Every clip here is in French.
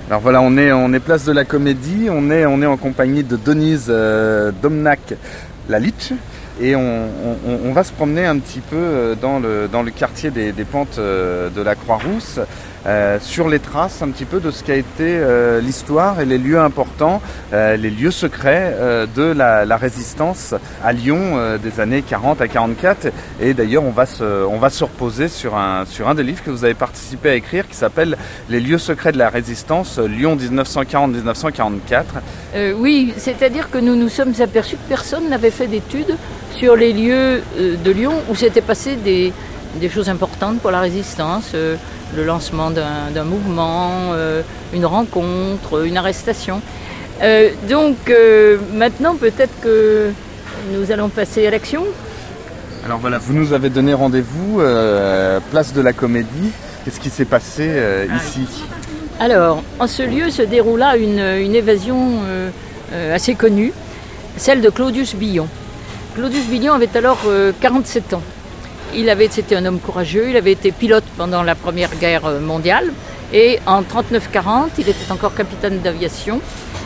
Alors voilà, on est place de la Comédie, on est en compagnie de Denise Domnac-Lalic et on va se promener un petit peu dans le quartier des Plantes de la Croix-Rousse, sur les traces un petit peu de ce qu'a été l'histoire et les lieux importants, les lieux secrets de la résistance à Lyon des années 40 à 44. Et d'ailleurs, on va se reposer sur un des livres que vous avez participé à écrire qui s'appelle Les lieux secrets de la résistance, Lyon 1940-1944. Oui, c'est-à-dire que nous nous sommes aperçus que personne n'avait fait d'études sur les lieux de Lyon où s'étaient passées des choses importantes pour la résistance. Le lancement d'un mouvement, une rencontre, une arrestation. Donc maintenant peut-être que nous allons passer à l'action. Alors voilà, vous nous avez donné rendez-vous, place de la Comédie. Qu'est-ce qui s'est passé ici ? Alors, en ce lieu se déroula une évasion assez connue, celle de Claudius Billon. Claudius Billon avait alors 47 ans. C'était un homme courageux, il avait été pilote pendant la Première Guerre mondiale et en 39-40, il était encore capitaine d'aviation.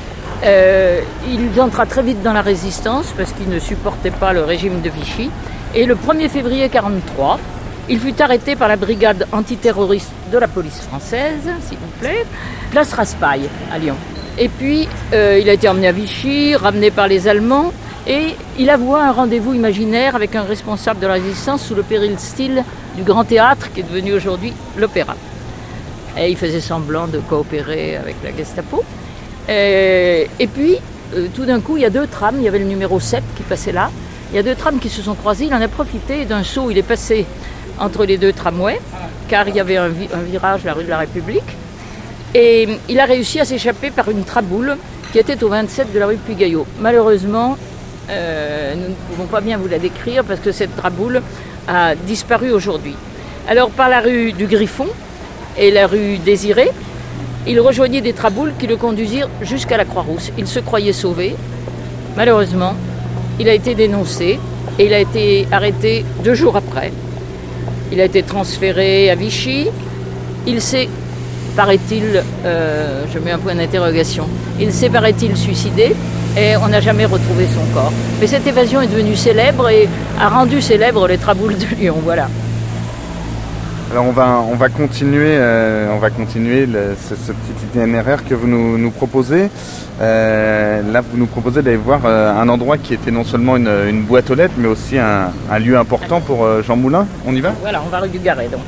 Il entra très vite dans la résistance parce qu'il ne supportait pas le régime de Vichy. Et le 1er février 1943, il fut arrêté par la brigade antiterroriste de la police française, s'il vous plaît, place Raspail à Lyon. Et puis, il a été emmené à Vichy, ramené par les Allemands. Et il avoua un rendez-vous imaginaire avec un responsable de la résistance sous le péril-style du Grand Théâtre qui est devenu aujourd'hui l'Opéra. Et il faisait semblant de coopérer avec la Gestapo. Et puis, tout d'un coup, il y a deux trams. Il y avait le numéro 7 qui passait là. Il y a deux trams qui se sont croisés. Il en a profité d'un saut. Il est passé entre les deux tramways, car il y avait un virage, la rue de la République. Et il a réussi à s'échapper par une traboule qui était au 27 de la rue Puy-Gaillot. Malheureusement, nous ne pouvons pas bien vous la décrire parce que cette traboule a disparu aujourd'hui. Alors par la rue du Griffon et la rue Désirée, il rejoignait des traboules qui le conduisirent jusqu'à la Croix-Rousse. Il se croyait sauvé. Malheureusement, il a été dénoncé et il a été arrêté 2 jours après. Il a été transféré à Vichy. Il s'est, paraît-il, je mets un point d'interrogation, il s'est, paraît-il, suicidé. Et on n'a jamais retrouvé son corps. Mais cette évasion est devenue célèbre et a rendu célèbre les traboules de Lyon, voilà. Alors on va continuer ce petit itinéraire que vous nous proposez. Là, vous nous proposez d'aller voir un endroit qui était non seulement une boîte aux lettres, mais aussi un lieu important pour Jean Moulin. On y va ? Voilà, on va rue du Garret, donc.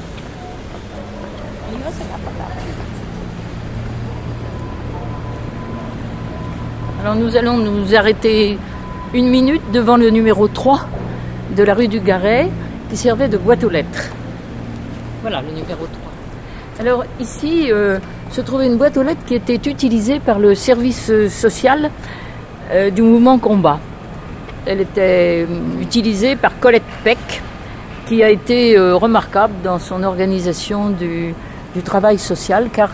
Alors nous allons nous arrêter 1 minute devant le numéro 3 de la rue du Garret qui servait de boîte aux lettres. Voilà le numéro 3. Alors ici se trouvait une boîte aux lettres qui était utilisée par le service social du mouvement Combat. Elle était utilisée par Colette Peck qui a été remarquable dans son organisation du travail social car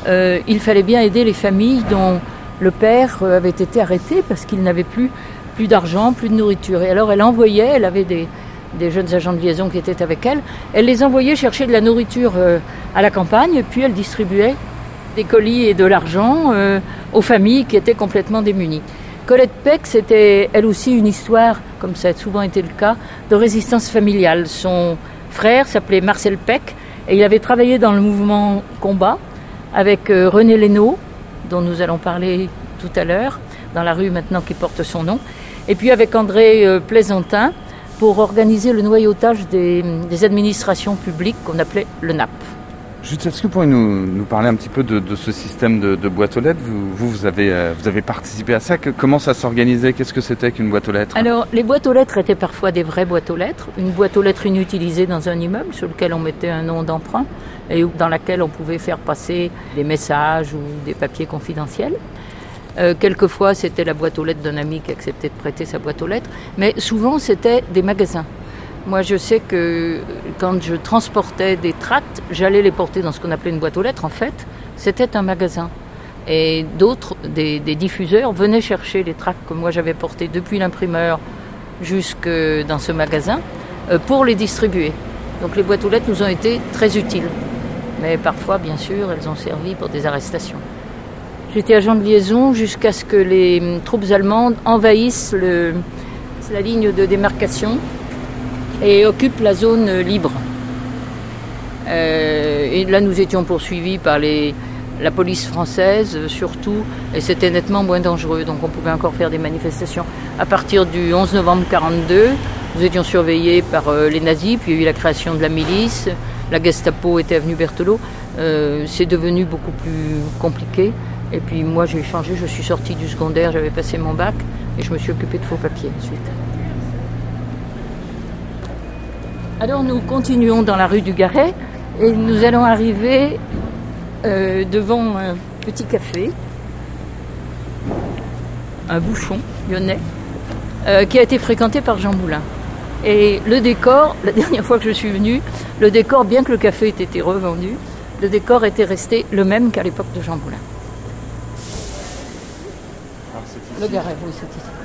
il fallait bien aider les familles dont le père avait été arrêté parce qu'il n'avait plus d'argent, plus de nourriture. Et alors elle avait des jeunes agents de liaison qui étaient avec elle, elle les envoyait chercher de la nourriture à la campagne et puis elle distribuait des colis et de l'argent aux familles qui étaient complètement démunies. Colette Peck, c'était elle aussi une histoire, comme ça a souvent été le cas, de résistance familiale. Son frère s'appelait Marcel Peck et il avait travaillé dans le mouvement Combat avec René Lénaud, dont nous allons parler tout à l'heure, dans la rue maintenant qui porte son nom, et puis avec André Plaisantin pour organiser le noyautage des administrations publiques qu'on appelait le NAP. Juste, est-ce que vous pourriez nous parler un petit peu de ce système de boîte aux lettres ? Vous avez participé à ça. Comment ça s'organisait ? Qu'est-ce que c'était qu'une boîte aux lettres ? Alors, les boîtes aux lettres étaient parfois des vraies boîtes aux lettres. Une boîte aux lettres inutilisée dans un immeuble sur lequel on mettait un nom d'emprunt et dans laquelle on pouvait faire passer des messages ou des papiers confidentiels. Quelquefois, c'était la boîte aux lettres d'un ami qui acceptait de prêter sa boîte aux lettres. Mais souvent, c'était des magasins. Moi, je sais que quand je transportais des tracts, j'allais les porter dans ce qu'on appelait une boîte aux lettres. En fait, c'était un magasin. Et d'autres, des diffuseurs, venaient chercher les tracts que moi j'avais portés depuis l'imprimeur jusque dans ce magasin pour les distribuer. Donc les boîtes aux lettres nous ont été très utiles. Mais parfois, bien sûr, elles ont servi pour des arrestations. J'étais agent de liaison jusqu'à ce que les troupes allemandes envahissent la ligne de démarcation et occupent la zone libre. Et là, nous étions poursuivis par la police française, surtout, et c'était nettement moins dangereux, donc on pouvait encore faire des manifestations. À partir du 11 novembre 1942, nous étions surveillés par les nazis, puis il y a eu la création de la milice, la Gestapo était avenue Berthelot. C'est devenu beaucoup plus compliqué. Et puis moi j'ai changé, je suis sortie du secondaire, j'avais passé mon bac et je me suis occupée de faux papiers ensuite. Alors nous continuons dans la rue du Garret et nous allons arriver devant un petit café, un bouchon lyonnais, qui a été fréquenté par Jean Moulin. Et le décor, la dernière fois que je suis venue, le décor, bien que le café ait été revendu, le décor était resté le même qu'à l'époque de Jean Moulin. Le Garret, oui, c'est ici.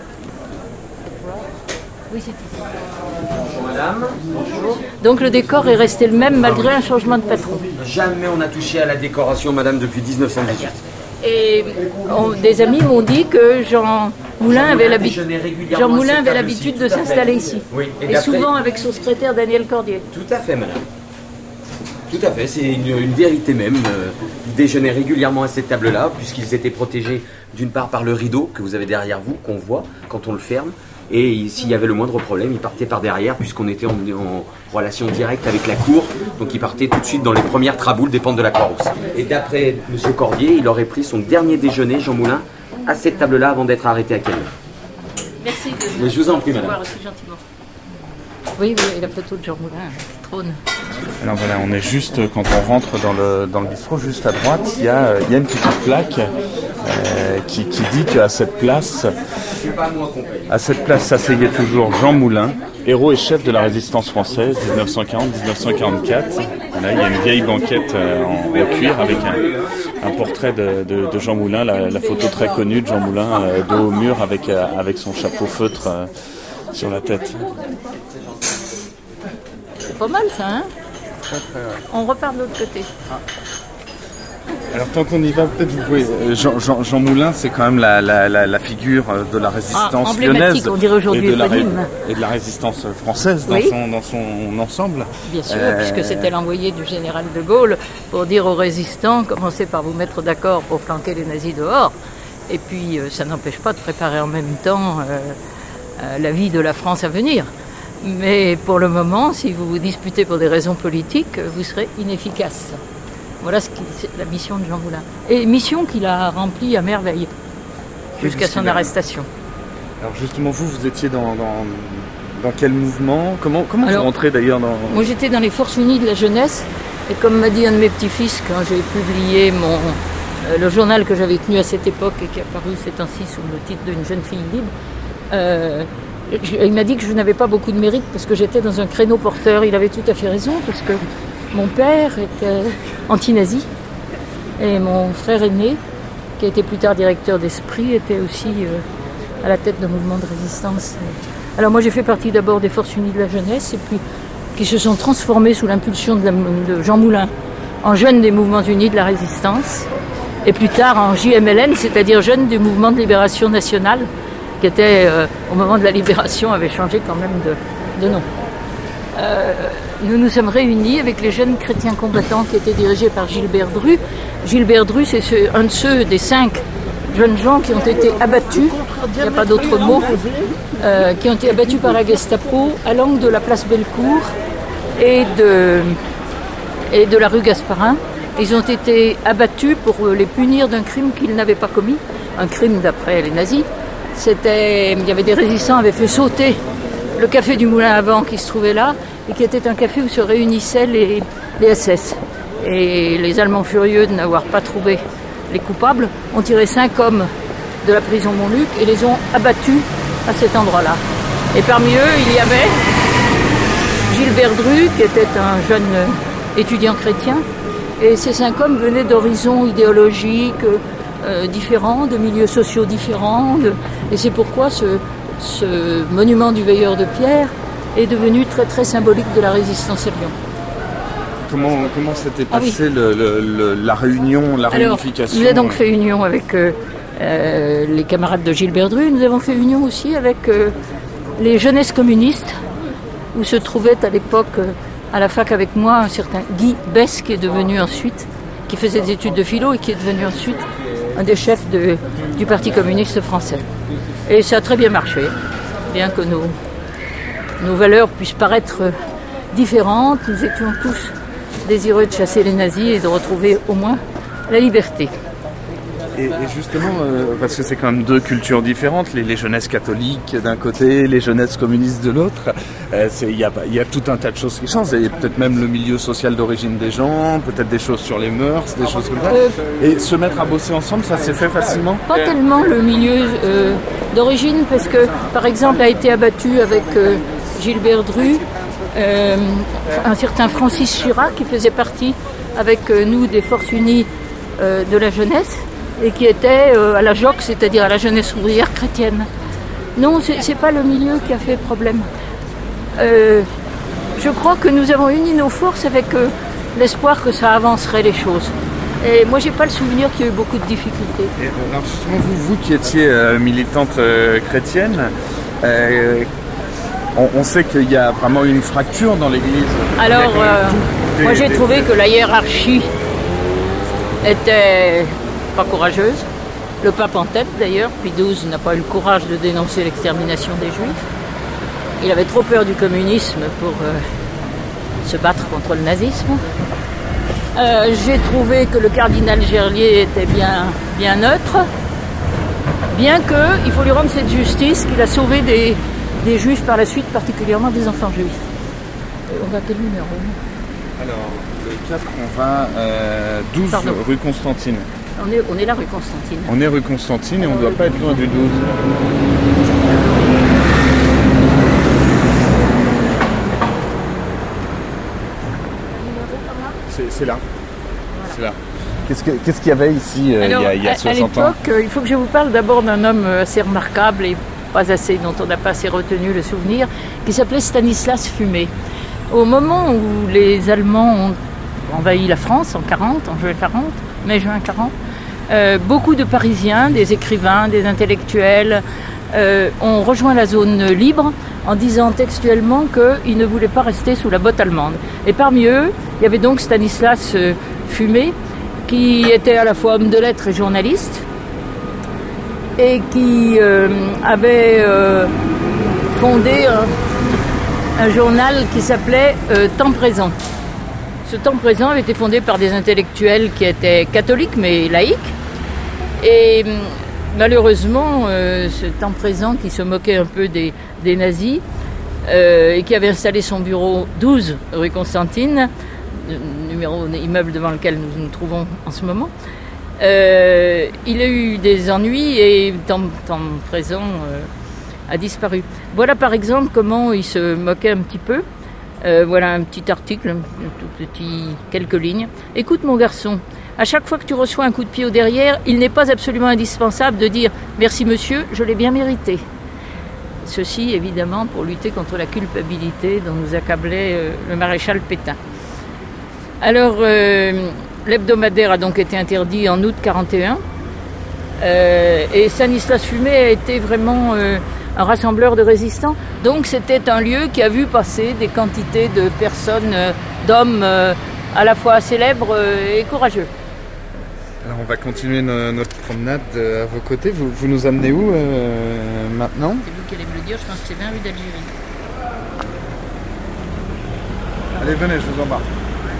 Oui, c'est ici. Bonjour madame. Bonjour. Donc le décor est resté le même malgré un changement de patron. Jamais on n'a touché à la décoration madame depuis 1918. Et des amis m'ont dit que Jean Moulin avait l'habitude de s'installer ici. Oui. Et souvent avec son secrétaire Daniel Cordier. Tout à fait madame. Tout à fait, c'est une vérité même. Ils déjeunaient régulièrement à cette table-là, puisqu'ils étaient protégés d'une part par le rideau que vous avez derrière vous, qu'on voit quand on le ferme. Et s'il y avait le moindre problème, ils partaient par derrière, puisqu'on était en relation directe avec la cour. Donc ils partaient tout de suite dans les premières traboules des pentes de la Croix-Rousse. Et d'après M. Cordier, il aurait pris son dernier déjeuner, Jean Moulin, à cette table-là avant d'être arrêté à Cayenne. Merci de Mais je vous en prie, madame. voir aussi gentiment. Oui, et la photo de Jean Moulin qui trône. Alors voilà, on est juste, quand on rentre dans le bistrot, juste à droite, il y a une petite plaque qui dit qu'à cette place s'asseyait toujours Jean Moulin, héros et chef de la résistance française 1940-1944. Voilà, il y a une vieille banquette en cuir avec un portrait de Jean Moulin, la photo très connue de Jean Moulin dos au mur avec son chapeau feutre sur la tête. C'est pas mal ça, hein? On repart de l'autre côté. Alors tant qu'on y va, peut-être vous pouvez... Jean Moulin, c'est quand même la figure de la résistance lyonnaise on dirait aujourd'hui et de la résistance française dans son ensemble. Bien sûr, puisque c'était l'envoyé du général de Gaulle pour dire aux résistants, commencez par vous mettre d'accord pour flanquer les nazis dehors. Et puis ça n'empêche pas de préparer en même temps la vie de la France à venir. Mais pour le moment, si vous vous disputez pour des raisons politiques, vous serez inefficace. Voilà c'est la mission de Jean Moulin. Et mission qu'il a remplie à merveille, jusqu'à son arrestation. Alors justement, vous étiez dans quel mouvement? Comment vous rentrez d'ailleurs dans... Moi j'étais dans les Forces Unies de la Jeunesse, et comme m'a dit un de mes petits-fils quand j'ai publié le journal que j'avais tenu à cette époque et qui est apparu ces temps-ci sous le titre d'une jeune fille libre, il m'a dit que je n'avais pas beaucoup de mérite parce que j'étais dans un créneau porteur. Il avait tout à fait raison parce que mon père était anti-nazi et mon frère aîné, qui a été plus tard directeur d'Esprit, était aussi à la tête d'un mouvement de résistance. Alors moi j'ai fait partie d'abord des Forces Unies de la Jeunesse et puis qui se sont transformées sous l'impulsion de Jean Moulin en jeunes des Mouvements Unis de la Résistance et plus tard en JMLN, c'est-à-dire jeunes du Mouvement de Libération Nationale, qui était, au moment de la libération, avait changé quand même de nom. Nous nous sommes réunis avec les jeunes chrétiens combattants qui étaient dirigés par Gilbert Dru. Gilbert Dru, c'est un de ceux des 5 jeunes gens qui ont été abattus, il n'y a pas d'autre mot, qui ont été abattus par la Gestapo à l'angle de la place Bellecour et de la rue Gasparin. Ils ont été abattus pour les punir d'un crime qu'ils n'avaient pas commis, un crime d'après les nazis. Il y avait des résistants qui avaient fait sauter le café du Moulin à Vent qui se trouvait là et qui était un café où se réunissaient les SS. Et les Allemands furieux de n'avoir pas trouvé les coupables ont tiré 5 hommes de la prison Montluc et les ont abattus à cet endroit-là. Et parmi eux, il y avait Gilbert Dru, qui était un jeune étudiant chrétien. Et ces 5 hommes venaient d'horizons idéologiques différents, de milieux sociaux différents. Et c'est pourquoi ce monument du veilleur de pierre est devenu très très symbolique de la résistance à Lyon. comment s'était passé la réunion, la réunification? Nous avons donc fait union avec les camarades de Gilbert Dru. Nous avons fait union aussi avec les jeunesses communistes, où se trouvait à l'époque, à la fac avec moi, un certain Guy Besse, qui est devenu ensuite, qui faisait des études de philo et qui est devenu ensuite un des chefs du Parti communiste français. Et ça a très bien marché, bien que nos valeurs puissent paraître différentes. Nous étions tous désireux de chasser les nazis et de retrouver au moins la liberté. Et justement, parce que c'est quand même deux cultures différentes, les jeunesses catholiques d'un côté, les jeunesses communistes de l'autre, il y a tout un tas de choses qui changent, et peut-être même le milieu social d'origine des gens, peut-être des choses sur les mœurs, des choses comme ça. Et se mettre à bosser ensemble, ça s'est fait facilement? Pas tellement le milieu d'origine, parce que, par exemple, a été abattu avec Gilbert Dru, un certain Francis Chirac, qui faisait partie avec nous des Forces Unies de la jeunesse, et qui était à la JOC, c'est-à-dire à la jeunesse ouvrière chrétienne. Non, c'est pas le milieu qui a fait problème. Je crois que nous avons uni nos forces avec l'espoir que ça avancerait les choses. Et moi, j'ai pas le souvenir qu'il y a eu beaucoup de difficultés. Et alors justement, vous qui étiez militante chrétienne, on sait qu'il y a vraiment une fracture dans l'Église. Alors, moi j'ai trouvé que la hiérarchie était pas courageuse. Le pape en tête d'ailleurs, Pie XII n'a pas eu le courage de dénoncer l'extermination des Juifs. Il avait trop peur du communisme pour se battre contre le nazisme. J'ai trouvé que le cardinal Gerlier était bien neutre, bien qu'il faut lui rendre cette justice qu'il a sauvé des Juifs par la suite, particulièrement des enfants juifs. On va à quel numéro? Alors, le 4, on va 12 rue Constantine. On est là rue Constantine. On est rue Constantine et on ne doit pas être loin du 12. C'est là. Voilà. C'est là. Qu'est-ce qu'il y avait ici il y a 60 ans? À l'époque, il faut que je vous parle d'abord d'un homme assez remarquable et pas assez, dont on n'a pas assez retenu le souvenir, qui s'appelait Stanislas Fumé. Au moment où les Allemands ont envahi la France en mai-juin 40, beaucoup de Parisiens, des écrivains, des intellectuels ont rejoint la zone libre en disant textuellement qu'ils ne voulaient pas rester sous la botte allemande. Et parmi eux, il y avait donc Stanislas Fumé, qui était à la fois homme de lettres et journaliste, et qui avait fondé un journal qui s'appelait Temps présent. Ce Temps présent avait été fondé par des intellectuels qui étaient catholiques mais laïcs. Et malheureusement, ce Temps présent qui se moquait un peu des nazis et qui avait installé son bureau 12 rue Constantine, numéro immeuble devant lequel nous nous trouvons en ce moment, il a eu des ennuis et Temps présent a disparu. Voilà par exemple comment il se moquait un petit peu. Voilà un petit article, quelques lignes. Écoute mon garçon, à chaque fois que tu reçois un coup de pied au derrière, il n'est pas absolument indispensable de dire « Merci monsieur, je l'ai bien mérité ». Ceci évidemment pour lutter contre la culpabilité dont nous accablait le maréchal Pétain. Alors l'hebdomadaire a donc été interdit en août 1941 et Stanislas Fumé a été vraiment un rassembleur de résistants. Donc c'était un lieu qui a vu passer des quantités de personnes, d'hommes à la fois célèbres et courageux. Alors on va continuer notre promenade à vos côtés. Vous nous amenez où maintenant? C'est vous qui allez me le dire, je pense que c'est 20 rue d'Algérie. Allez, venez, je vous embarque.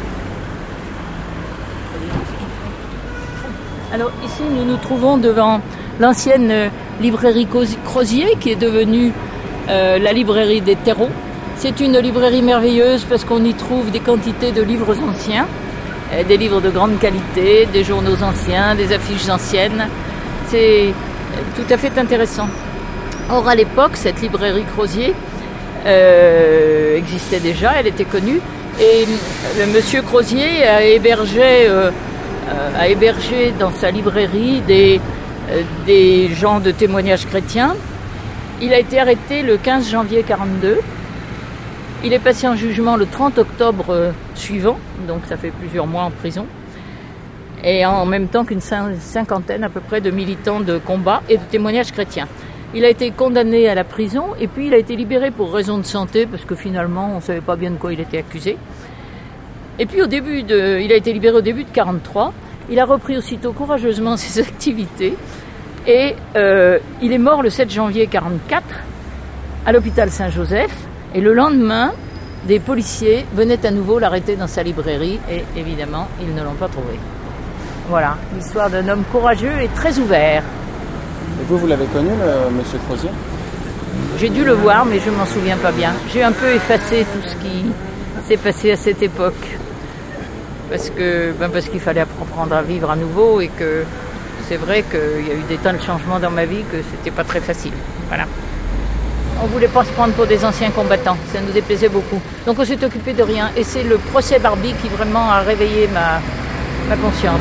Alors ici nous nous trouvons devant l'ancienne librairie Crozier qui est devenue la librairie des terreaux. C'est une librairie merveilleuse parce qu'on y trouve des quantités de livres anciens, des livres de grande qualité, des journaux anciens, des affiches anciennes. C'est tout à fait intéressant. Or à l'époque, cette librairie Crozier existait déjà, elle était connue, et le monsieur Crozier a hébergé dans sa librairie des gens de témoignages chrétiens. Il a été arrêté le 15 janvier 1942 Il est passé en jugement le 30 octobre suivant, donc ça fait plusieurs mois en prison. Et en même temps qu'une cinquantaine à peu près de militants de combat et de témoignages chrétiens. Il a été condamné à la prison et puis il a été libéré pour raison de santé parce que finalement on ne savait pas bien de quoi il était accusé. Et puis il a été libéré au début de 1943. Il a repris aussitôt courageusement ses activités et il est mort le 7 janvier 1944 à l'hôpital Saint-Joseph. Et le lendemain, des policiers venaient à nouveau l'arrêter dans sa librairie et évidemment ils ne l'ont pas trouvé. Voilà, l'histoire d'un homme courageux et très ouvert. Et vous l'avez connu, monsieur Crozier ? J'ai dû le voir, mais je ne m'en souviens pas bien. J'ai un peu effacé tout ce qui s'est passé à cette époque. Parce qu'il fallait apprendre à vivre à nouveau et que c'est vrai qu'il y a eu des tas de changements dans ma vie que c'était pas très facile. Voilà. On ne voulait pas se prendre pour des anciens combattants, ça nous déplaisait beaucoup. Donc on s'est occupé de rien. Et c'est le procès Barbie qui vraiment a réveillé ma conscience.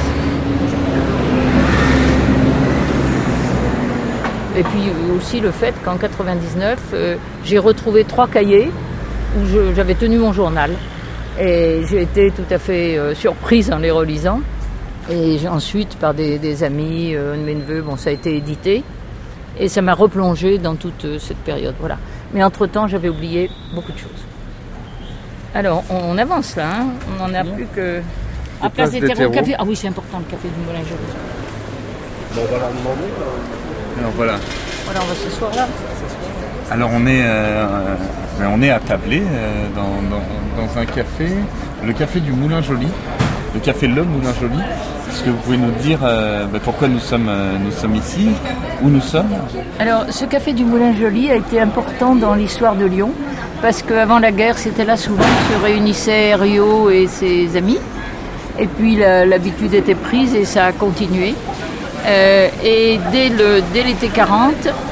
Et puis aussi le fait qu'en 1999, j'ai retrouvé 3 cahiers où j'avais tenu mon journal. Et j'ai été tout à fait surprise en les relisant. Et ensuite, par des amis, un de mes neveux, ça a été édité. Et ça m'a replongée dans toute cette période. Voilà. Mais entre-temps, j'avais oublié beaucoup de choses. Alors, on avance là. Hein. On n'en a plus que... À Place des Terreaux, café. Ah oui, c'est important, le café du Moulin Joly. Bon, on va leur demander. Alors voilà. Voilà, on va s'asseoir là. Alors on est attablé dans un café, le café du Moulin Joly, le café Le Moulin Joly. Est-ce que vous pouvez nous dire pourquoi nous sommes ici, où nous sommes ? Alors ce café du Moulin Joly a été important dans l'histoire de Lyon, parce qu'avant la guerre, c'était là souvent que se réunissaient Herriot et ses amis. Et puis l'habitude était prise et ça a continué. Et dès l'été 40,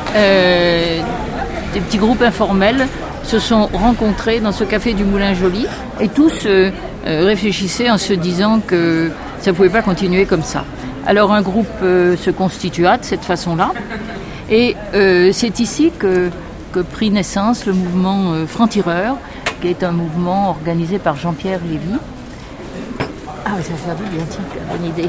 des petits groupes informels se sont rencontrés dans ce café du Moulin Joly et tous réfléchissaient en se disant que ça ne pouvait pas continuer comme ça. Alors un groupe se constitua de cette façon-là et c'est ici que prit naissance le mouvement Franc-Tireur, qui est un mouvement organisé par Jean-Pierre Lévy. Ah oui, ça fait bien, tiens, bonne idée.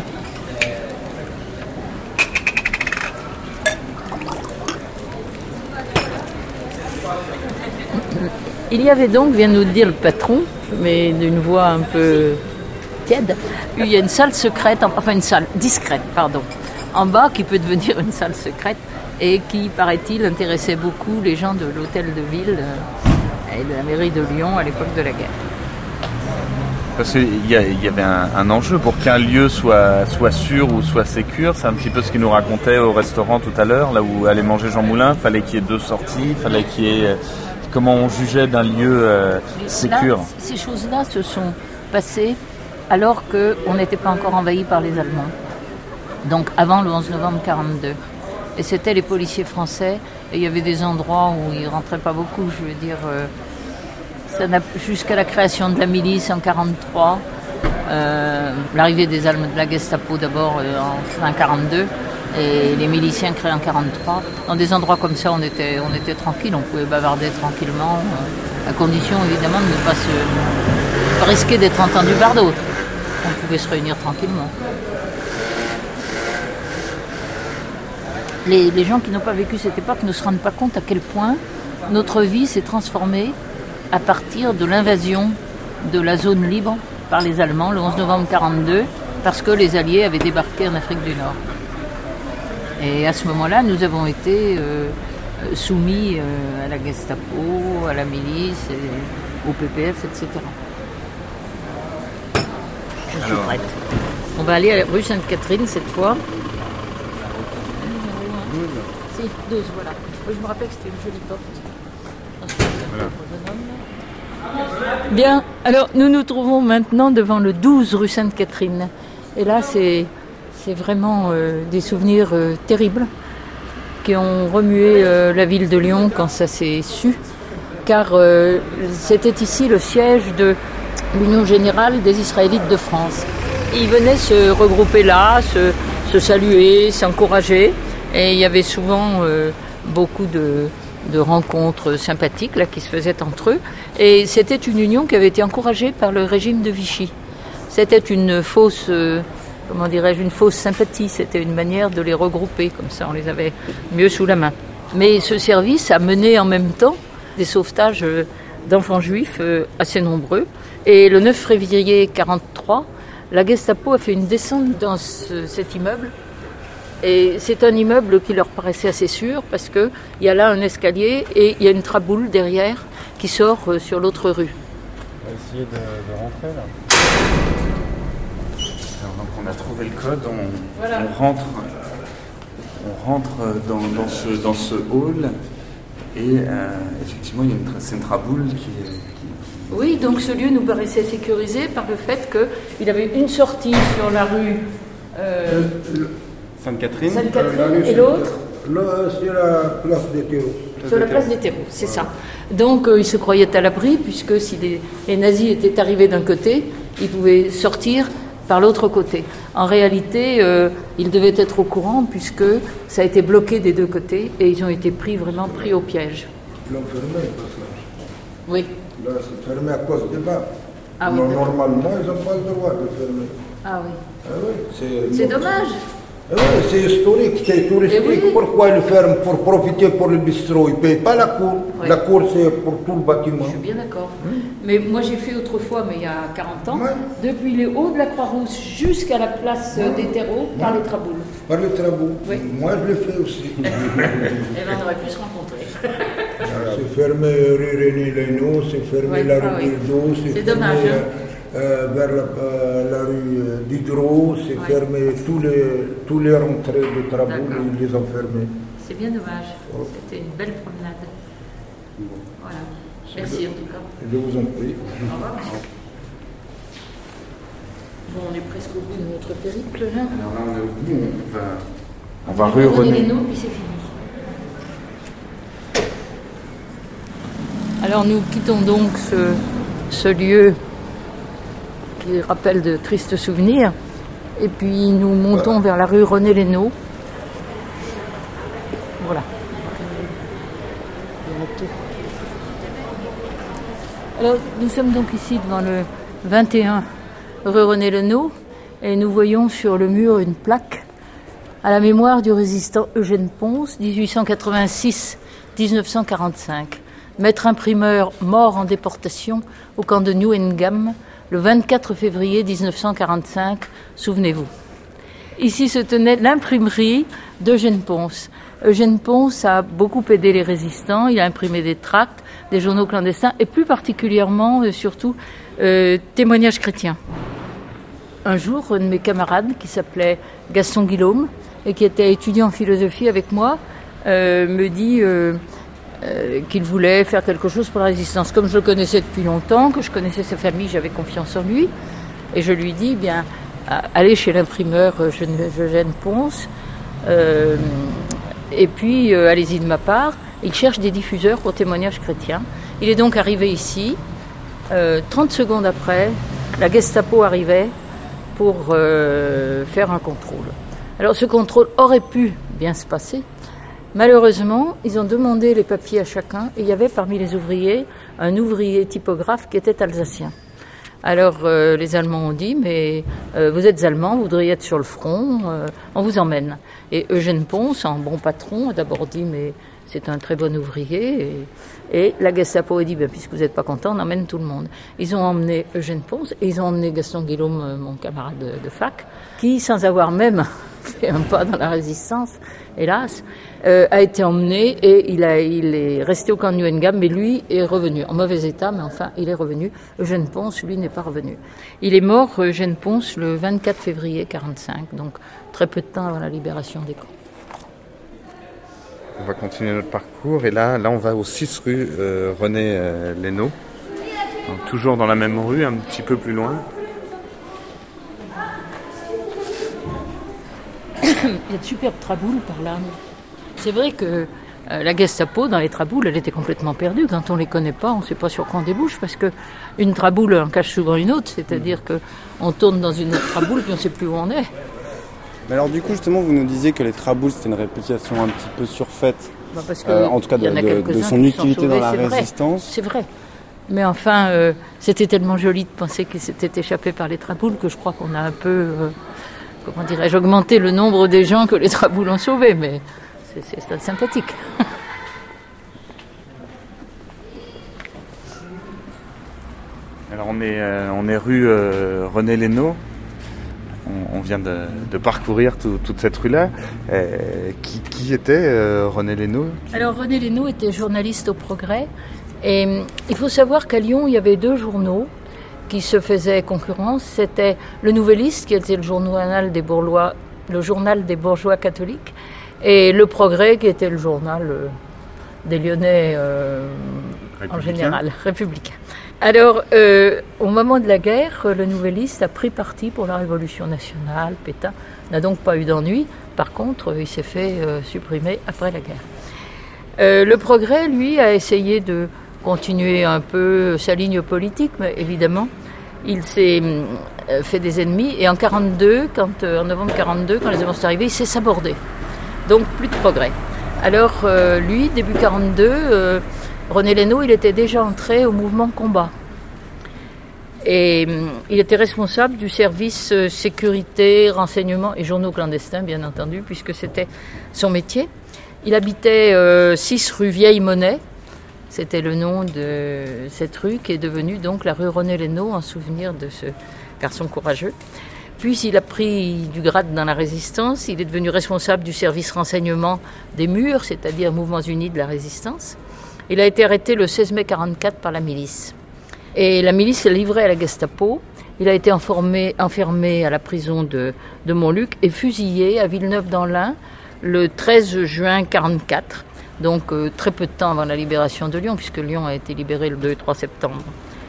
Il y avait donc, vient nous dire le patron, mais d'une voix un peu tiède, il y a une salle secrète, enfin une salle discrète, pardon, en bas qui peut devenir une salle secrète et qui, paraît-il, intéressait beaucoup les gens de l'hôtel de ville et de la mairie de Lyon à l'époque de la guerre. Parce qu'il y avait un enjeu pour qu'un lieu soit sûr ou soit sécure. C'est un petit peu ce qu'il nous racontait au restaurant tout à l'heure, là où allait manger Jean Moulin. Il fallait qu'il y ait 2 sorties, fallait qu'il y ait... Comment on jugeait d'un lieu sécure. Ces choses-là se sont passées alors qu'on n'était pas encore envahi par les Allemands. Donc avant le 11 novembre 1942. Et c'était les policiers français. Et il y avait des endroits où ils ne rentraient pas beaucoup, je veux dire... jusqu'à la création de la milice en 1943, l'arrivée des Allemands de la Gestapo d'abord en fin 1942 et les miliciens créés en 1943. Dans des endroits comme ça, on était tranquille, on pouvait bavarder tranquillement, à condition évidemment de ne pas se risquer d'être entendu par d'autres. On pouvait se réunir tranquillement. Les gens qui n'ont pas vécu cette époque ne se rendent pas compte à quel point notre vie s'est transformée à partir de l'invasion de la zone libre par les Allemands le 11 novembre 1942, parce que les Alliés avaient débarqué en Afrique du Nord. Et à ce moment-là, nous avons été soumis à la Gestapo, à la milice, au PPF, etc. Je suis prête. On va aller à la rue Sainte-Catherine cette fois. Si, 12, voilà. Je me rappelle que c'était une jolie porte. Voilà. Bien, alors nous nous trouvons maintenant devant le 12 rue Sainte-Catherine. Et là, c'est vraiment des souvenirs terribles qui ont remué la ville de Lyon quand ça s'est su. Car c'était ici le siège de l'Union Générale des Israélites de France. Ils venaient se regrouper là, se saluer, s'encourager. Et il y avait souvent beaucoup de rencontres sympathiques là, qui se faisaient entre eux. Et c'était une union qui avait été encouragée par le régime de Vichy. C'était une fausse, une fausse sympathie. C'était une manière de les regrouper, comme ça on les avait mieux sous la main. Mais ce service a mené en même temps des sauvetages d'enfants juifs assez nombreux. Et le 9 février 1943, la Gestapo a fait une descente dans cet immeuble. Et c'est un immeuble qui leur paraissait assez sûr parce qu'il y a là un escalier et il y a une traboule derrière qui sort sur l'autre rue. On va essayer de rentrer là. Alors, donc on a trouvé le code, Voilà. on rentre dans ce hall et effectivement c'est une traboule qui Oui, donc ce lieu nous paraissait sécurisé par le fait qu'il avait une sortie sur la rue Sainte-Catherine. Sainte-Catherine et l'autre Là, c'est la place des terreaux. sur la place des terreaux, c'est ça. Donc ils se croyaient à l'abri puisque si les nazis étaient arrivés d'un côté, ils pouvaient sortir par l'autre côté. En réalité, ils devaient être au courant puisque ça a été bloqué des deux côtés et ils ont été vraiment pris au piège. Ils l'ont fermé, le passage. Oui. Là, c'est fermé à cause des bas. Ah oui, Normalement, ils n'ont pas le droit de fermer. Ah oui. Ah oui, C'est dommage. Ah oui, c'est historique, c'est touristique. Eh oui. Pourquoi ils le ferment? Pour profiter pour le bistrot. Ils ne payent pas la cour. Oui. La cour, c'est pour tout le bâtiment. Je suis bien d'accord. Mais moi j'ai fait autrefois, mais il y a 40 ans, Ouais. depuis les hauts de la Croix-Rousse jusqu'à la place des terreaux par les traboules. Par le travaux. Oui. Moi, je l'ai fait aussi. Et bien on aurait pu se rencontrer. C'est fermé rue René Lénaud, c'est fermé Ouais, la ah rue oui. Birdo, C'est c'est dommage, fermé hein. vers la rue Diderot, c'est Ouais. fermé tous les rentrées de travaux, D'accord. ils les ont fermés. C'est bien dommage. C'était une belle promenade. Voilà. Merci en tout cas. Je vous en prie. Au revoir. Bon, on est presque au bout de notre périple là. Alors là on est au bout, on va rue René René. Lénaud, puis c'est fini. Alors nous quittons donc ce lieu qui rappelle de tristes souvenirs et puis nous montons vers la rue René Lénaud. Voilà. Alors nous sommes donc ici devant le 21 rue René Lénaud et nous voyons sur le mur une plaque à la mémoire du résistant Eugène Ponce, 1886-1945. Maître imprimeur mort en déportation au camp de Neuengamme le 24 février 1945, souvenez-vous. Ici se tenait l'imprimerie d'Eugène Ponce. Eugène Ponce a beaucoup aidé les résistants, il a imprimé des tracts, des journaux clandestins et plus particulièrement, surtout, témoignages chrétiens. Un jour, un de mes camarades qui s'appelait Gaston Guillaume et qui était étudiant en philosophie avec moi, me dit qu'il voulait faire quelque chose pour la résistance. Comme je le connaissais depuis longtemps, que je connaissais sa famille, j'avais confiance en lui. Et je lui dis, bien, allez chez l'imprimeur Eugène Ponce, et puis allez-y de ma part. Il cherche des diffuseurs pour témoignages chrétiens. Il est donc arrivé ici. 30 secondes après, la Gestapo arrivait pour faire un contrôle. Alors ce contrôle aurait pu bien se passer. Malheureusement, ils ont demandé les papiers à chacun et il y avait parmi les ouvriers un ouvrier typographe qui était alsacien. Alors les Allemands ont dit, mais vous êtes Allemands, vous voudriez être sur le front, on vous emmène. Et Eugène Ponce, un bon patron, a d'abord dit, mais c'est un très bon ouvrier. Et la Gestapo a dit, ben, puisque vous n'êtes pas content, on emmène tout le monde. Ils ont emmené Eugène Ponce et ils ont emmené Gaston Guillaume, mon camarade de fac, qui, sans avoir même fait un pas dans la résistance, hélas, a été emmené et il est resté au camp de Neuengamme, mais lui est revenu, en mauvais état, mais enfin, il est revenu. Eugène Ponce, lui, n'est pas revenu. Il est mort, Eugène Ponce, le 24 février 1945, donc très peu de temps avant la libération des camps. On va continuer notre parcours et là on va au 6 rue René Lénaud. Donc, toujours dans la même rue, un petit peu plus loin. Il y a de superbes traboules par là. C'est vrai que la Gestapo, dans les traboules, elle était complètement perdue. Quand on ne les connaît pas, on ne sait pas sur quoi on débouche, parce qu'une traboule en cache souvent une autre, c'est-à-dire qu'on tourne dans une autre traboule, puis on ne sait plus où on est. Mais alors du coup, justement, vous nous disiez que les traboules, c'était une réputation un petit peu surfaite Parce que en tout cas, il y en a de quelques-uns son qui sont utilité dans sauvés, la résistance. C'est vrai. Mais enfin, c'était tellement joli de penser qu'il s'était échappé par les traboules que je crois qu'on a un peu, comment dirais-je, augmenté le nombre des gens que les traboules ont sauvés. Mais c'est sympathique. Alors on est rue René Lénaud. On vient de parcourir toute cette rue-là. Qui était René Lénaud? Alors René Lénaud était journaliste au Progrès. Et il faut savoir qu'à Lyon, il y avait 2 journaux qui se faisaient concurrence. C'était le Nouvelliste, qui était le journal des bourgeois catholiques, et le Progrès, qui était le journal des Lyonnais en général, républicain. Alors, au moment de la guerre, le Nouvelliste a pris parti pour la Révolution nationale. Pétain n'a donc pas eu d'ennui. Par contre, il s'est fait supprimer après la guerre. Le Progrès, lui, a essayé de continuer un peu sa ligne politique, mais évidemment, il s'est fait des ennemis. Et en 42, en novembre 42, quand les événements sont arrivés, il s'est sabordé. Donc, plus de Progrès. Alors, lui, début 42, René Lénaud, il était déjà entré au mouvement Combat. Et il était responsable du service sécurité, renseignement et journaux clandestins, bien entendu, puisque c'était son métier. Il habitait 6 rue Vieille-Monnaie. C'était le nom de cette rue qui est devenue donc la rue René Lénaud en souvenir de ce garçon courageux. Puis il a pris du grade dans la résistance. Il est devenu responsable du service renseignement des Murs, c'est-à-dire Mouvements Unis de la Résistance. Il a été arrêté le 16 mai 1944 par la milice. Et la milice l'a livré à la Gestapo. Il a été enfermé à la prison de Montluc et fusillé à Villeneuve-dans-l'Ain le 13 juin 1944. Donc très peu de temps avant la libération de Lyon, puisque Lyon a été libéré le 2 et 3 septembre.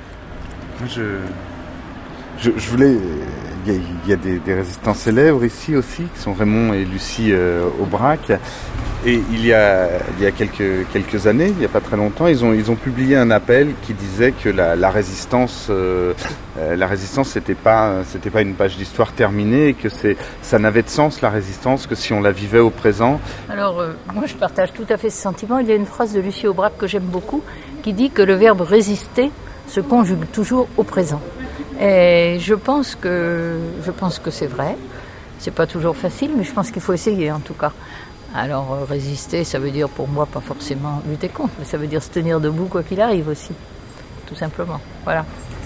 Je voulais... Il y a des résistants célèbres ici aussi, qui sont Raymond et Lucie Aubrac. Et il y a quelques années, il n'y a pas très longtemps, ils ont publié un appel qui disait que la résistance c'était pas une page d'histoire terminée, et que ça n'avait de sens la résistance que si on la vivait au présent. Alors moi je partage tout à fait ce sentiment. Il y a une phrase de Lucie Aubrac que j'aime beaucoup qui dit que le verbe résister se conjugue toujours au présent. Et je pense que c'est vrai. C'est pas toujours facile, mais je pense qu'il faut essayer en tout cas. Alors résister, ça veut dire pour moi pas forcément lutter contre, mais ça veut dire se tenir debout quoi qu'il arrive aussi, tout simplement. Voilà.